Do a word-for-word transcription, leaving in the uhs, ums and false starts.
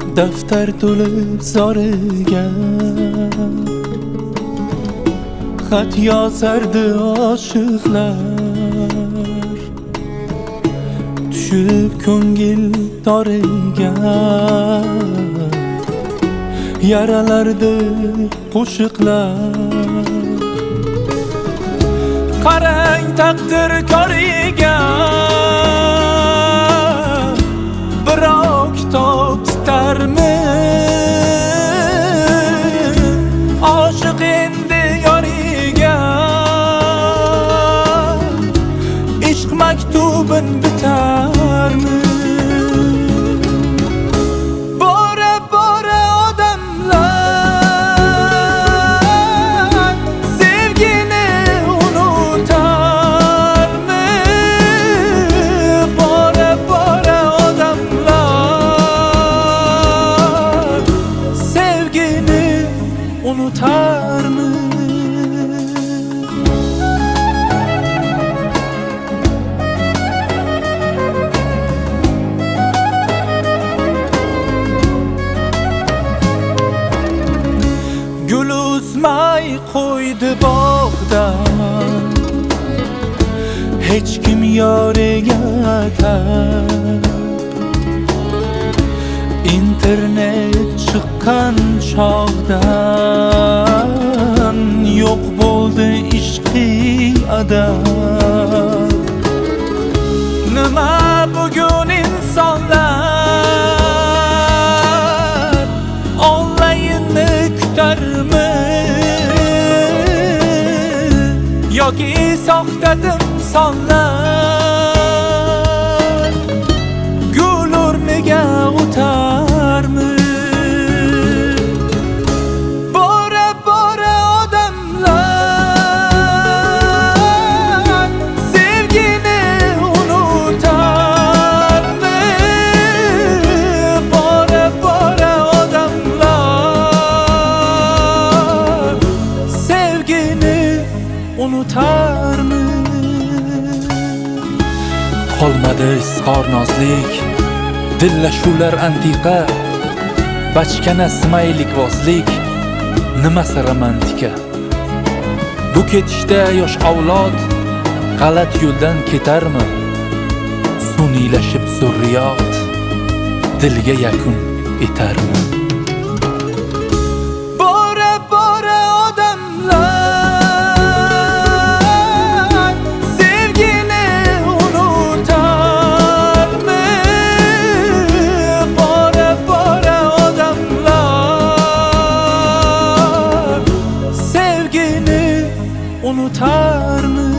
daftar to'lib zoriga xat yozardi oshiqlar, tushib ko'ngil toriga yaralardi qo'shiqlar. Qarang taqdir koriga biroq kitob tutarmi? Oshiq endi yoriga ishq maktubin bitarmi? Bora bora odamlar sevgini unutarmi? Bora bora odamlar sevgini unutarmi? Gul uzmay qo'ydi bog'dan, hech kim yoriga tar. Internet chiqqan chog'dan yo'q bo'ldi ishqiy adab. Nima bugun insonlar onlaynni kutarmi? Yoki soxta timsonlar gul o'rniga o'tarmi? Bora bora odamlar sevgini unutarmi? Bora bora odamlar sevgini unutarmi? Qolmadi izhor nozlik, dillashuvlar antiqa, bachkana smaylik vozlik, nimasi romantika? Bu ketishda yosh avlod g'alat yo'ldan ketarmi? Suniylashib zurriyot dilga yakun etarmi? Bora bora odamlar sevgini unutarmi? Bora bora odamlar sevgini unutarmi?